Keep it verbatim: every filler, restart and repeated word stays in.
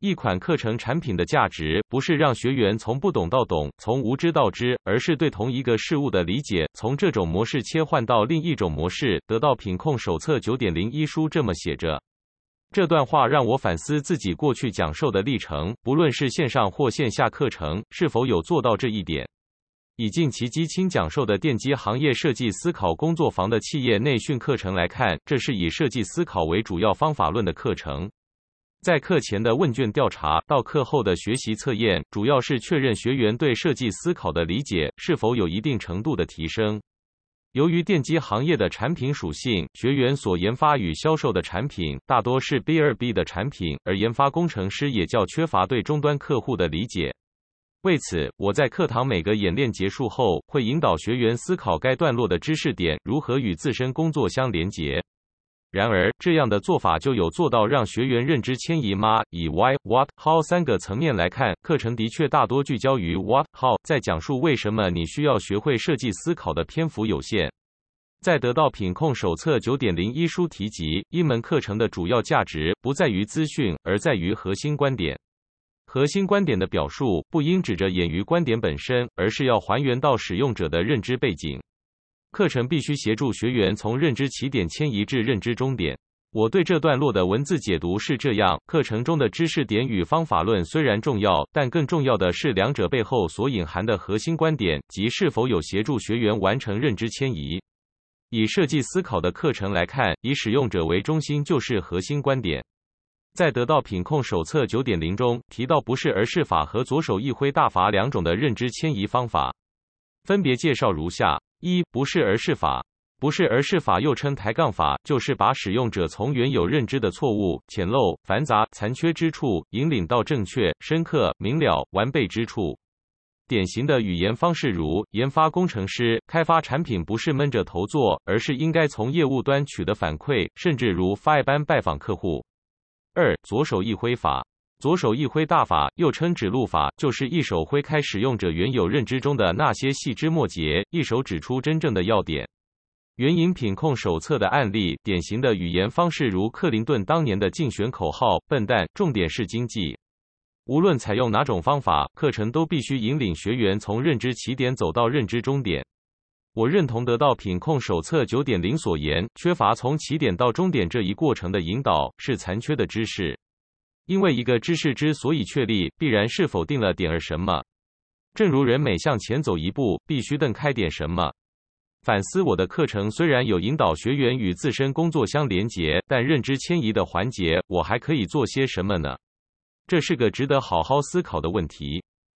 一款课程产品的价值，不是让学员从不懂到懂，从无知到知，而是对同一个事物的理解，从这种模式切换到另一种模式。得到品控手册 九点零 一书这么写着。这段话让我反思自己过去讲授的历程，不论是线上或线下课程，是否有做到这一点。以近期基青讲授的电机行业设计思考工作坊的企业内训课程来看，这是以设计思考为主要方法论的课程。在课前的问卷调查到课后的学习测验，主要是确认学员对设计思考的理解是否有一定程度的提升。由于电机行业的产品属性，学员所研发与销售的产品大多是 B 二 B 的产品，而研发工程师也较缺乏对终端客户的理解。为此，我在课堂每个演练结束后，会引导学员思考该段落的知识点如何与自身工作相连结。然而，这样的做法就有做到让学员认知迁移吗？以 Why、What、How 三个层面来看，课程的确大多聚焦于 What、How， 在讲述为什么你需要学会设计思考的篇幅有限。在得到品控手册 九点零 一书提及，一门课程的主要价值不在于资讯，而在于核心观点。核心观点的表述不应只着眼于观点本身，而是要还原到使用者的认知背景。课程必须协助学员从认知起点迁移至认知终点。我对这段落的文字解读是这样：课程中的知识点与方法论虽然重要，但更重要的是两者背后所隐含的核心观点，即是否有协助学员完成认知迁移。以设计思考的课程来看，以使用者为中心就是核心观点。在得到品控手册 九点零 中提到不是而是法和左手一挥大法两种的认知迁移方法，分别介绍如下：一、不是而是法。不是而是法又称抬杠法，就是把使用者从原有认知的错误、浅陋、繁杂、残缺之处，引领到正确、深刻、明了、完备之处。典型的语言方式如：研发工程师开发产品不是闷着头做，而是应该从业务端取得反馈，甚至如发般拜访客户。二、左手一挥法。左手一挥大法又称指路法，就是一手挥开使用者原有认知中的那些细枝末节，一手指出真正的要点。援引品控手册的案例，典型的语言方式如克林顿当年的竞选口号：笨蛋，重点是经济。无论采用哪种方法，课程都必须引领学员从认知起点走到认知终点。我认同得到品控手册 九点零 所言，缺乏从起点到终点这一过程的引导，是残缺的知识。因为一个知识之所以确立，必然是否定了点儿什么。正如人每向前走一步，必须蹬开点什么。反思我的课程虽然有引导学员与自身工作相连结，但认知迁移的环节，我还可以做些什么呢？这是个值得好好思考的问题。